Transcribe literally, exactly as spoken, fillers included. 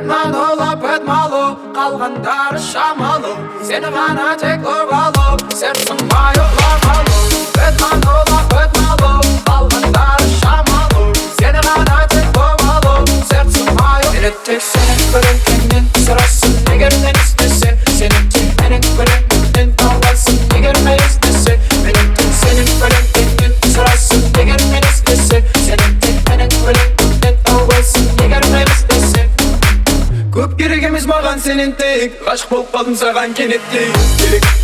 Бэтмен олап бэтмалу, қалғандары шамалу. Сені ғана тек ұрғалу, сердцем мое ломалу. Бэтмен олап бэтмалу, қалғандары шамалу. Сені ғана тек ұрғалу, сердцем мое. Мені тек сенің білгеннен сұрасың, егер мен істесе. Сені тек менің білгеннен табасың, егер мен істесе. Мені тек сенің білгеннен сұрасың, егер мен істесе. Сені тек менің білгеннен табасың, егер мен істесе. Көп керек емес маған сенен тек, ғашық болып қалдым саған кенеттей. Керек